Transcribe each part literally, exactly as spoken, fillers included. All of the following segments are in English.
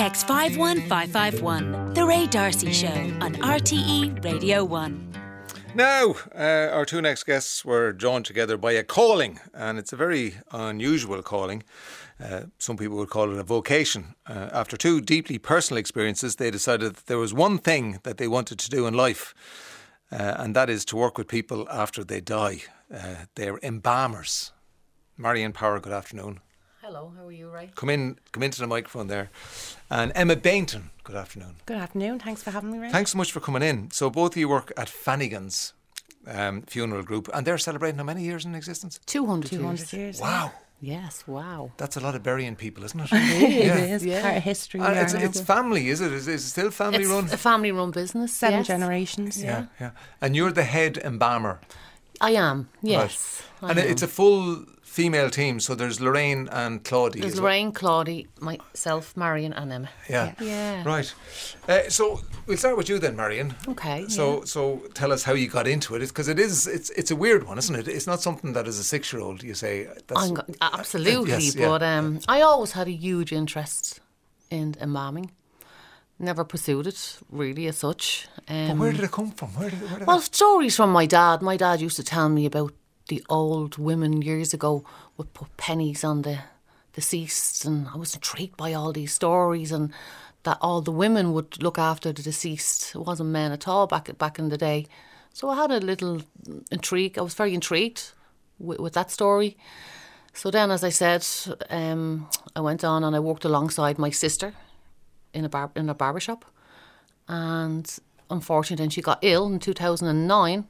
Text five one five five one. The Ray D'Arcy Show on R T E Radio one. Now, uh, our two next guests were joined together by a calling, and it's a very unusual calling. Uh, some people would call it a vocation. Uh, after two deeply personal experiences, they decided that there was one thing that they wanted to do in life, uh, and that is to work with people after they die. Uh, they're embalmers. Marianne Power, good afternoon. Hello, how are you, Ray? Come in, come into the microphone there. And Emma Bainton, good afternoon. Good afternoon, thanks for having me, Ray. Thanks so much for coming in. So both of you work at Fannigan's um, funeral group, and they're celebrating how many years in existence? two hundred, two hundred years. Wow. Yes, wow. That's a lot of burying people, isn't it? It Yeah. is Yeah. part of history. And there it's, now. it's family, is it? Is, is it still family It's run? a family-run business. Seven yes. generations. Yeah, yeah. And you're the head embalmer. I am, yes. Right. I And am. it's a full female team, so there's Lorraine and Claudie. There's as well. Lorraine, Claudie, myself, Marion and Emma. Yeah. Yeah. Right. Uh, so we'll start with you then, Marion. Okay, So yeah. so tell us how you got into it, because it is it's it's a weird one, isn't it? It's not something that as a six year old you say. That's, I'm go- absolutely, Yes, yeah, but um, I always had a huge interest in embalming. Never pursued it really as such. Um, But where did it come from? Where did, where did Well, that... stories from my dad. My dad used to tell me about the old women years ago would put pennies on the deceased, and I was intrigued by all these stories, and that all the women would look after the deceased. It wasn't men at all back back in the day. So I had a little intrigue. I was very intrigued with, with that story. So then, as I said, um, I went on and I worked alongside my sister in a bar in a barber shop, and unfortunately, then she got ill in two thousand nine.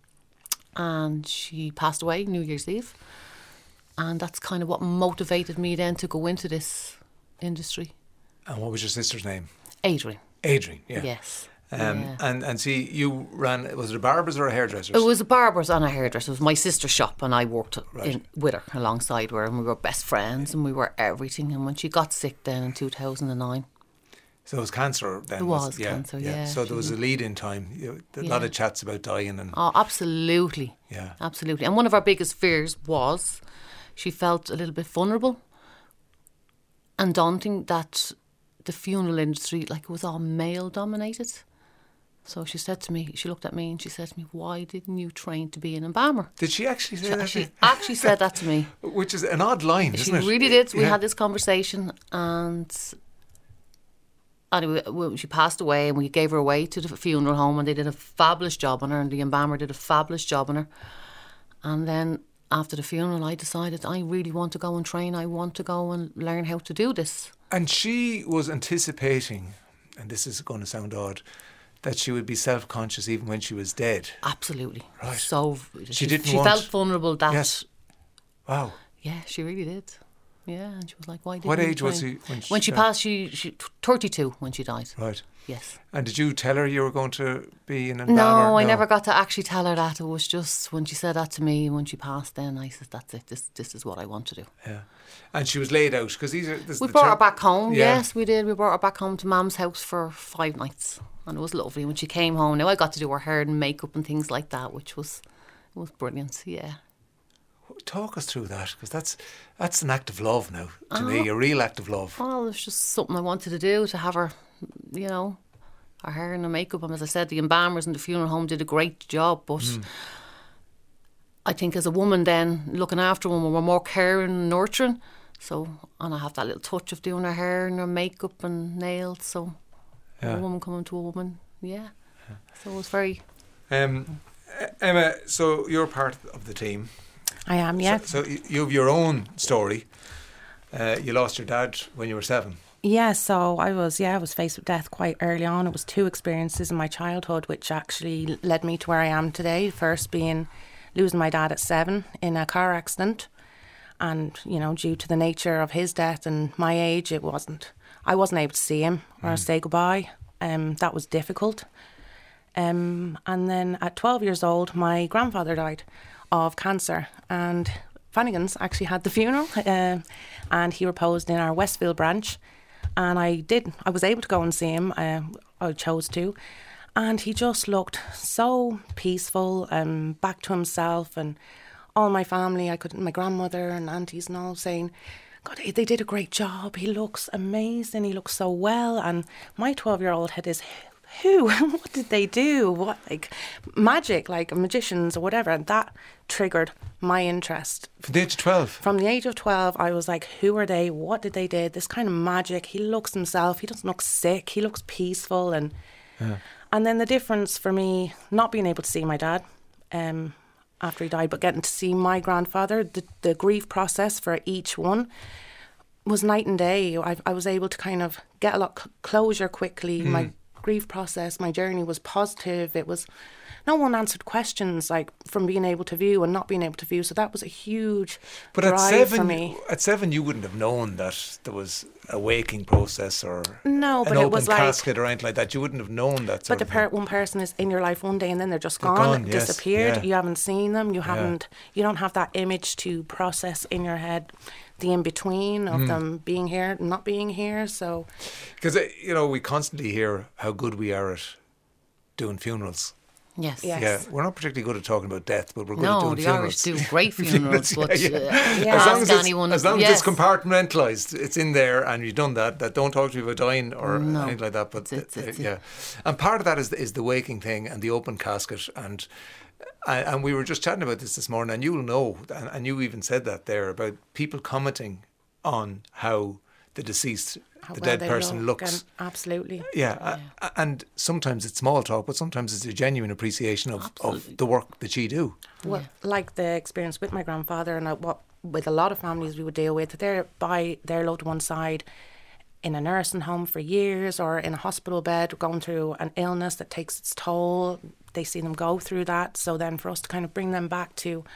And she passed away New Year's Eve. And that's kind of what motivated me then to go into this industry. And what was your sister's name? Adrian. Adrian, yeah. Yes. Um, yeah. and, and see, you ran, was it a barber's or a hairdresser's? It was a barber's and a hairdresser. It was my sister's shop, and I worked Right. in, with her, alongside her, and we were best friends, and we were everything. And when she got sick then in two thousand nine, So it was cancer then? It was cancer, yeah, So there was a she- lead in time. You, a Yeah. lot of chats about dying and... oh, absolutely. Yeah. Absolutely. And one of our biggest fears was she felt a little bit vulnerable and daunting that the funeral industry, like, it was all male dominated. So she said to me, she looked at me and she said to me, why didn't you train to be an embalmer? Did she actually say She, that? she actually said that to me. Which is an odd line, She isn't it? really did. We Yeah. had this conversation, and anyway, well, she passed away, and we gave her away to the funeral home, and they did a fabulous job on her, and the embalmer did a fabulous job on her. And then after the funeral, I decided I really want to go and train. I want to go and learn how to do this. And she was anticipating, and this is going to sound odd, that she would be self-conscious even when she was dead. Absolutely. Right. So She didn't She want- felt vulnerable. That. Yes. Wow. Yeah, she really did. Yeah, and she was like, "Why didn't What you age was train?" she when she When she died? passed, she she thirty-two when she died. Right. Yes. And did you tell her you were going to be an embalmer? No, I never got to actually tell her that. It was just when she said that to me, when she passed, then I said, "That's it. This this is what I want to do." Yeah. And she was laid out because these are. This is We the brought term- her back home. Yeah. Yes, we did. We brought her back home to Mum's house for five nights, and it was lovely when she came home. Now I got to do her hair and makeup and things like that, which was it was brilliant. Yeah. Talk us through that, because that's that's an act of love now to me, a real act of love. Well, it was just something I wanted to do, to have her, you know, her hair and her makeup. And as I said, the embalmers and the funeral home did a great job. But Mm. I think as a woman then, looking after one, we were more caring and nurturing. So, and I have that little touch of doing her hair and her makeup and nails. So, Yeah. a woman coming to a woman, yeah. So it was very... Um, Emma, so you're part of the team. I am, yeah. So, so you have your own story. Uh, you lost your dad when you were seven. Yeah, so I was, yeah, I was faced with death quite early on. It was two experiences in my childhood which actually led me to where I am today. First being losing my dad at seven in a car accident. And, you know, due to the nature of his death and my age, it wasn't, I wasn't able to see him or Mm. say goodbye. Um, that was difficult. Um, and then at twelve years old, my grandfather died of cancer, and Fannigan's actually had the funeral, uh, and he reposed in our Westfield branch, and I did, I was able to go and see him, uh, I chose to, and he just looked so peaceful and back to himself, and all my family, I could, my grandmother and aunties and all saying, God, they did a great job. He looks amazing. He looks so well. And my twelve-year-old head is, who? What did they do? What, like, magic, like magicians or whatever. And that triggered my interest. From the age of twelve? From the age of twelve, I was like, who are they? What did they do? This kind of magic. He looks himself. He doesn't look sick. He looks peaceful. And yeah. and then the difference for me, not being able to see my dad um, after he died, but getting to see my grandfather, the, the grief process for each one was night and day. I, I was able to kind of get a lot of closure quickly. Mm. My grief process, my journey was positive. It was, no one answered questions like from being able to view and not being able to view. So that was a huge but drive at seven, for me. At seven, you wouldn't have known that there was a waking process or no, but an it open was like, casket or anything like that. You wouldn't have known that. But the per- one person is in your life one day and then they're just they're gone, gone yes, disappeared. Yeah. You haven't seen them. You haven't. Yeah. You don't have that image to process in your head. The in between of mm. them being here and not being here. So, because you know we constantly hear how good we are at doing funerals. Yes. yes. Yeah, we're not particularly good at talking about death, but we're good no, at doing the funerals. Irish do great funerals, but yeah, yeah. Uh, yeah. as long as it's, anyone, as long yes. as it's compartmentalised, it's in there, and you've done that. That don't talk to me about dying or no. anything like that. But it's, it's, uh, yeah, and part of that is is the waking thing and the open casket and. And we were just chatting about this this morning, and you'll know, and, and you even said that there about people commenting on how the deceased, how the well dead person look, looks. Absolutely. Yeah, yeah. And sometimes it's small talk, but sometimes it's a genuine appreciation of, of the work that you do. Well, yeah. like the experience with my grandfather and what with a lot of families we would deal with, they're by their loved one's side in a nursing home for years or in a hospital bed going through an illness that takes its toll. They see them go through that. So then for us to kind of bring them back to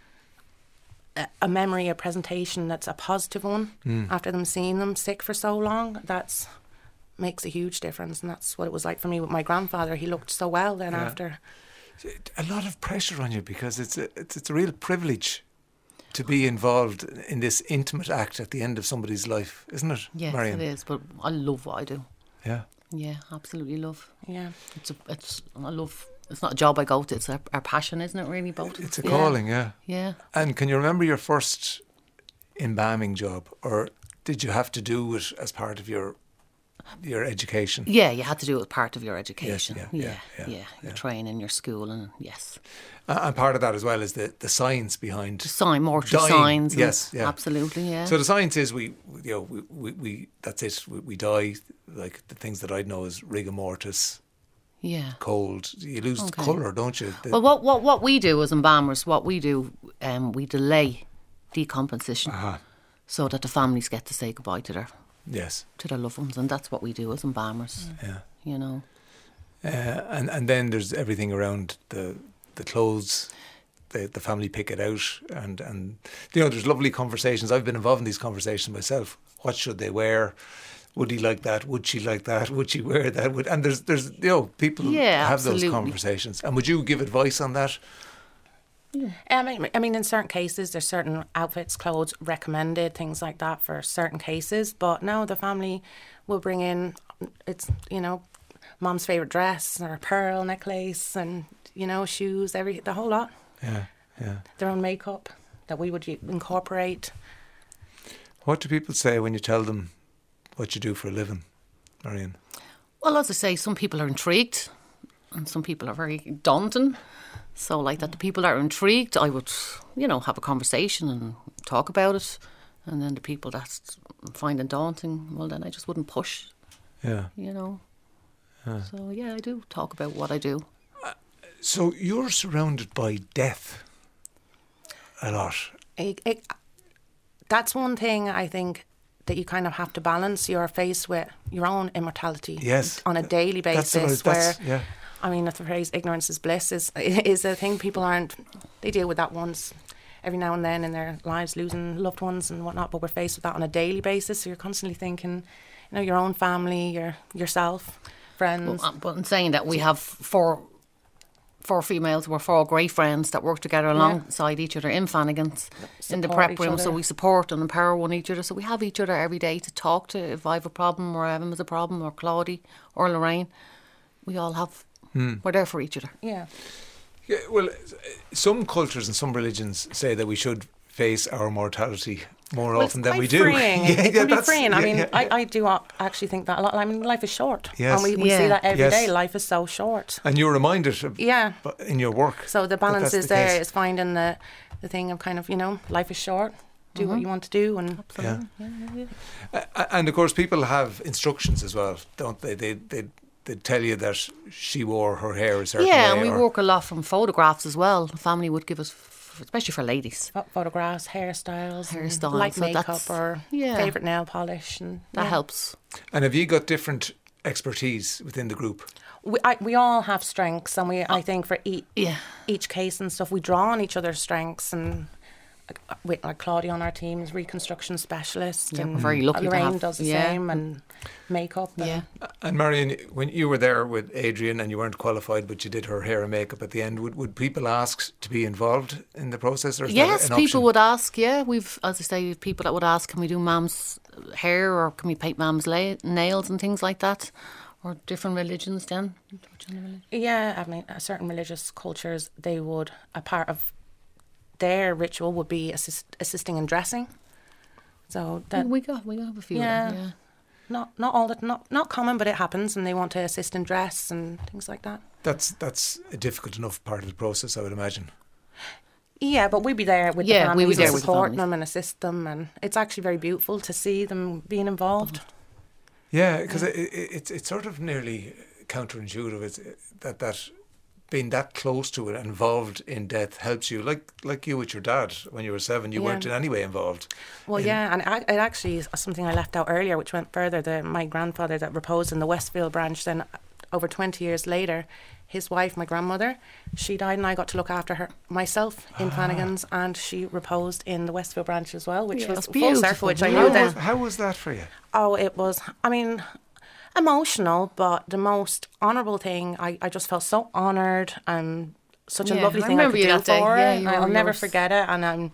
a, a memory, a presentation that's a positive one mm. after them seeing them sick for so long, that's makes a huge difference. And that's what it was like for me with my grandfather. He looked so well then yeah. after. A lot of pressure on you because it's a, it's, it's a real privilege to be involved in this intimate act at the end of somebody's life, isn't it, yes, Marion? It is, but I love what I do. Yeah. Yeah, absolutely love. Yeah. It's a, it's I love it's not a job I go to, it's our, our passion, isn't it, really, both? It's a yeah. calling, yeah. Yeah. And can you remember your first embalming job, or did you have to do it as part of your your education? Yeah, you had to do it as part of your education. Yes, yeah, yeah, yeah, yeah, yeah, yeah. Your training, your school, and yes. Uh, and part of that as well is the, the science behind the sign, mortuary dying. Signs. Yes, yeah, absolutely, yeah. So the science is we, you know, we, we, we that's it. We, we die. Like the things that I know is rigor mortis. Yeah. Cold. You lose okay. colour, don't you? The, well, what, what what we do as embalmers, what we do, um, we delay decomposition uh-huh. so that the families get to say goodbye to their yes to their loved ones, and that's what we do as embalmers. Yeah. You know. Uh, and and then there's everything around the the clothes. The the family pick it out, and and you know there's lovely conversations. I've been involved in these conversations myself. What should they wear? Would he like that? Would she like that? Would she wear that? Would, and there's, there's, you know, people yeah, have absolutely. those conversations. And would you give advice on that? Yeah. I mean, I mean, in certain cases, there's certain outfits, clothes recommended, things like that for certain cases. But no, the family will bring in, it's, you know, mom's favourite dress or a pearl necklace and, you know, shoes, every the whole lot. Yeah, yeah. Their own makeup that we would incorporate. What do people say when you tell them what you do for a living, Marion? Well, as I say, some people are intrigued and some people are very daunting. So like that, the people that are intrigued, I would, you know, have a conversation and talk about it. And then the people that find it daunting, well, then I just wouldn't push. Yeah. You know. Yeah. So, yeah, I do talk about what I do. Uh, so you're surrounded by death a lot. It, it, that's one thing I think that you kind of have to balance. You're faced with your own immortality yes. on a daily basis. That's what I, that's, where, yeah. I mean, the phrase ignorance is bliss is, is a thing people aren't, they deal with that once every now and then in their lives, losing loved ones and whatnot, but we're faced with that on a daily basis. So you're constantly thinking, you know, your own family, your yourself, friends. Well, but in saying that, we have four four females, we're four great friends that work together alongside yeah. each other in Fannigan's, support in the prep room, so we support and empower one each other. So we have each other every day to talk to if I have a problem or Evan has a problem or Claudie or Lorraine. We all have, hmm. we're there for each other. Yeah. Yeah. Well, some cultures and some religions say that we should face our mortality more Well, often it's than quite we do. freeing. Yeah, it yeah, can be that's- freeing. I yeah, mean, yeah, I, yeah. I do a- actually think that a lot. I mean, life is short. Yes. And we, we Yeah. see that every Yes. day. Life is so short. And you're reminded of, Yeah. but in your work. So the that balance that's is the there. case. Is finding the, the thing of kind of, you know, life is short. Do what you want to do. And Yeah. Uh, and of course, people have instructions as well, don't they? They they they tell you that she wore her hair a certain Yeah, way. and we or- work a lot from photographs as well. The family would give us, f- especially for ladies. pho- photographs, hairstyles, and Hairstyles, light so makeup that's- or yeah. favourite nail polish. And That yeah. helps. And have you got different expertise within the group? We, I, we all have strengths, and we I think for each, Yeah. each case and stuff, we draw on each other's strengths. And like, with like Claudia on our team is reconstruction specialist. Yeah, and we're very lucky to Lorraine have- does the yeah. same, and makeup. and- Yeah. And Marion, when you were there with Adrian and you weren't qualified, but you did her hair and makeup at the end, would, would people ask to be involved in the process? Or is Yes, that an people option? would ask. Yeah, we've, as I say, people that would ask, can we do Mum's hair or can we paint Mum's la- nails and things like that, or different religions. Then, Yeah, I mean, uh, certain religious cultures, they would, a part of their ritual would be assist, assisting in dressing. So that we got we got a few. Yeah. Of them, yeah. not not all that not not common, but it happens, and they want to assist in dress and things like that. That's that's a difficult enough part of the process, I would imagine. Yeah, but we'd be there with Yeah, the we'd be families there and with the support families. them and assist them, and it's actually very beautiful to see them being involved. Yeah, because it, it, it's it's sort of nearly counterintuitive. It's that that being that close to it, involved in death, helps you. Like like you with your dad when you were seven, you Yeah. weren't in any way involved. Well, in- yeah, and I- it actually is something I left out earlier, which went further. The, my grandfather that reposed in the Westfield branch, then over twenty years later, his wife, my grandmother, she died, and I got to look after her myself in Flanagan's, and she reposed in the Westfield branch as well, which Yeah, was it's full beautiful. circle, which I How knew was, then. how was that for you? Oh, it was, I mean, emotional, but the most honourable thing, I, I just felt so honoured, and such a Yeah, lovely I thing I remember could you do that day. for Yeah, her. you I'll were never yours. forget it, and I'm,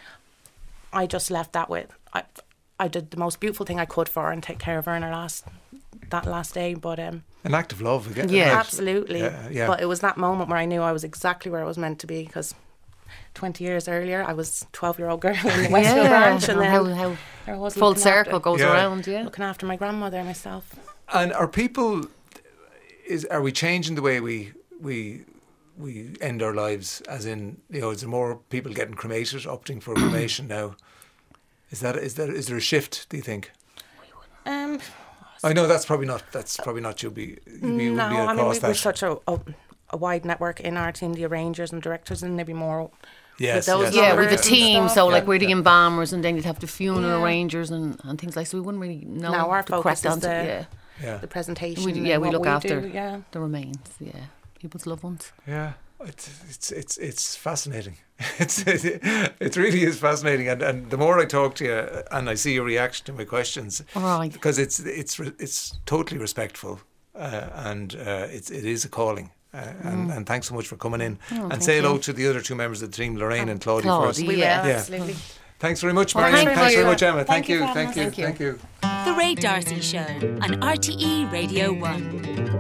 I just left that with, I, I did the most beautiful thing I could for her and take care of her in her last, that last day, but um, An act of love again. Yeah. right? absolutely. Yeah, yeah. But it was that moment where I knew I was exactly where I was meant to be, because twenty years earlier I was twelve year old girl in the Westfield branch, and then how, how there was full looking circle after, goes Yeah. around. Yeah. looking after my grandmother and myself. And are people? Is are we changing the way we we we end our lives? As in, you know, is there more people getting cremated, opting for cremation now? Is that is there is there a shift? Do you think? Um, I know that's probably not that's probably not you'll be you be, no, would be I mean, across we, that. we're such a, a, a wide network in our team, the arrangers and directors, and maybe more. yes, those yes, Yeah, numbers with the and team, stuff. so like Yeah, we're the yeah. embalmers, and then you'd have the funeral Yeah. arrangers and, and things like. So we wouldn't really know. Now our to focus crack is down to- the- yeah, yeah, The presentation. we, and yeah, we what look after do, yeah. the remains. Yeah, people's loved ones. yeah. It's it's it's it's fascinating. It's it, it really is fascinating, and, and the more I talk to you and I see your reaction to my questions, Right. because it's it's re- it's totally respectful, uh, and uh, it's it is a calling. Uh, and, and thanks so much for coming in, and Mm. Oh, thank say hello you. to the other two members of the team, Lorraine and Claudia, Claudia, first. We Yeah. will, Yeah. absolutely. Thanks very much, Well, Marion. thank Thanks you. very much, Emma. Thank Thank you you, for having thank us. you, Thank you. thank you. The Ray Darcy Show on R T E Radio one.